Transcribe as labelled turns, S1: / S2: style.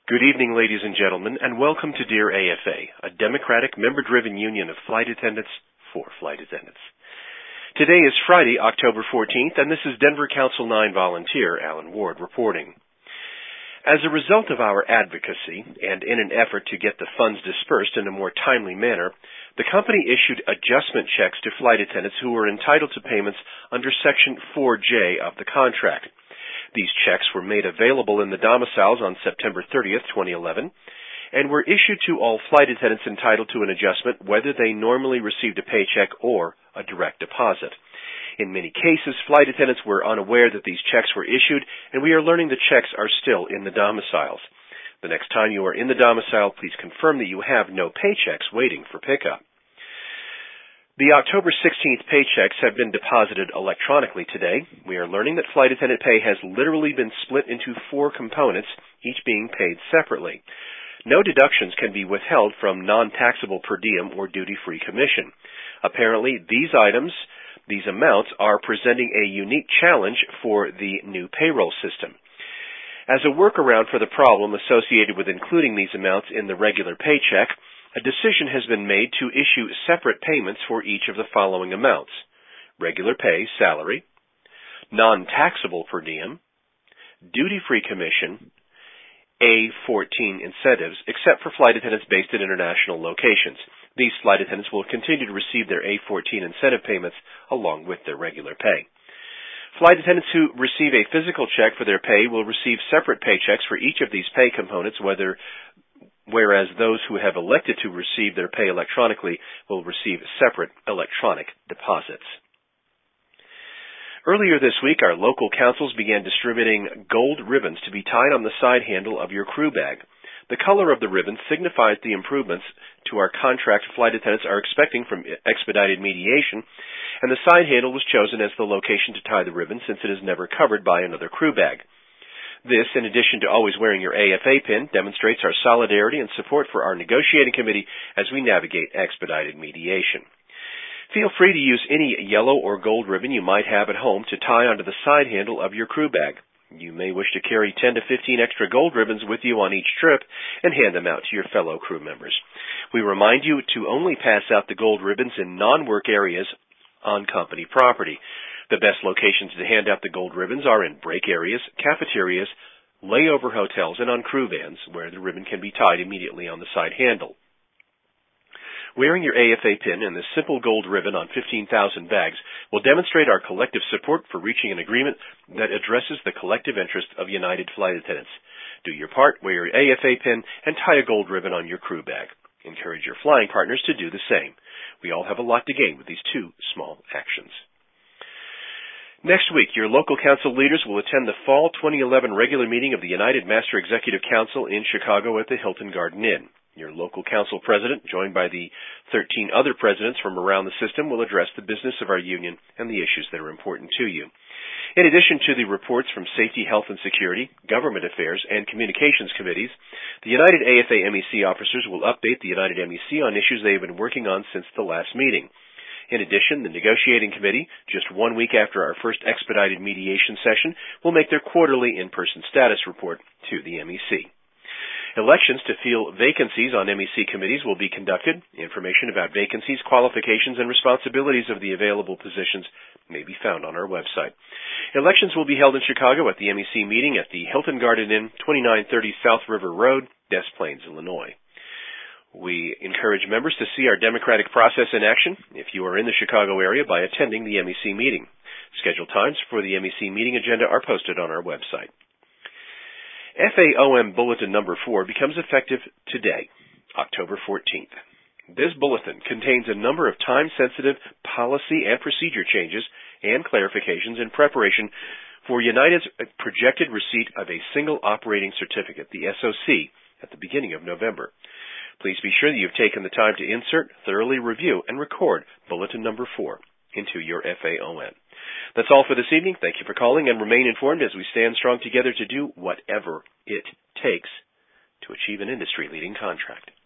S1: Good evening, ladies and gentlemen, and welcome to Dear AFA, a democratic, member-driven union of flight attendants for flight attendants. Today is Friday, October 14th, and this is Denver Council 9 volunteer Alan Ward reporting. As a result of our advocacy, and in an effort to get the funds dispersed in a more timely manner, the company issued adjustment checks to flight attendants who were entitled to payments under Section 4J of the contract. These checks were made available in the domiciles on September 30th, 2011, and were issued to all flight attendants entitled to an adjustment whether they normally received a paycheck or a direct deposit. In many cases, flight attendants were unaware that these checks were issued, and we are learning the checks are still in the domiciles. The next time you are in the domicile, please confirm that you have no paychecks waiting for pickup. The October 16th paychecks have been deposited electronically today. We are learning that flight attendant pay has literally been split into 4 components, each being paid separately. No deductions can be withheld from non-taxable per diem or duty-free commission. Apparently, these amounts are presenting a unique challenge for the new payroll system. As a workaround for the problem associated with including these amounts in the regular paycheck, a decision has been made to issue separate payments for each of the following amounts: regular pay, salary, non-taxable per diem, duty-free commission, A14 incentives, except for flight attendants based at international locations. These flight attendants will continue to receive their A14 incentive payments along with their regular pay. Flight attendants who receive a physical check for their pay will receive separate paychecks for each of these pay components, whereas those who have elected to receive their pay electronically will receive separate electronic deposits. Earlier this week, our local councils began distributing gold ribbons to be tied on the side handle of your crew bag. The color of the ribbon signifies the improvements to our contract flight attendants are expecting from expedited mediation, and the side handle was chosen as the location to tie the ribbon since it is never covered by another crew bag. This, in addition to always wearing your AFA pin, demonstrates our solidarity and support for our negotiating committee as we navigate expedited mediation. Feel free to use any yellow or gold ribbon you might have at home to tie onto the side handle of your crew bag. You may wish to carry 10 to 15 extra gold ribbons with you on each trip and hand them out to your fellow crew members. We remind you to only pass out the gold ribbons in non-work areas on company property. The best locations to hand out the gold ribbons are in break areas, cafeterias, layover hotels, and on crew vans, where the ribbon can be tied immediately on the side handle. Wearing your AFA pin and this simple gold ribbon on 15,000 bags will demonstrate our collective support for reaching an agreement that addresses the collective interest of United flight attendants. Do your part, wear your AFA pin, and tie a gold ribbon on your crew bag. Encourage your flying partners to do the same. We all have a lot to gain with these 2 small actions. Next week, your local council leaders will attend the fall 2011 regular meeting of the United Master Executive Council in Chicago at the Hilton Garden Inn. Your local council president, joined by the 13 other presidents from around the system, will address the business of our union and the issues that are important to you. In addition to the reports from Safety, Health and Security, Government Affairs, and Communications Committees, the United AFA MEC officers will update the United MEC on issues they have been working on since the last meeting. In addition, the negotiating committee, just 1 week after our first expedited mediation session, will make their quarterly in-person status report to the MEC. Elections to fill vacancies on MEC committees will be conducted. Information about vacancies, qualifications, and responsibilities of the available positions may be found on our website. Elections will be held in Chicago at the MEC meeting at the Hilton Garden Inn, 2930 South River Road, Des Plaines, Illinois. We encourage members to see our democratic process in action if you are in the Chicago area by attending the MEC meeting. Scheduled times for the MEC meeting agenda are posted on our website. FAOM Bulletin Number 4 becomes effective today, October 14th. This bulletin contains a number of time-sensitive policy and procedure changes and clarifications in preparation for United's projected receipt of a single operating certificate, the SOC, at the beginning of November. Please be sure that you've taken the time to insert, thoroughly review, and record Bulletin Number 4 into your FAOM. That's all for this evening. Thank you for calling, and remain informed as we stand strong together to do whatever it takes to achieve an industry-leading contract.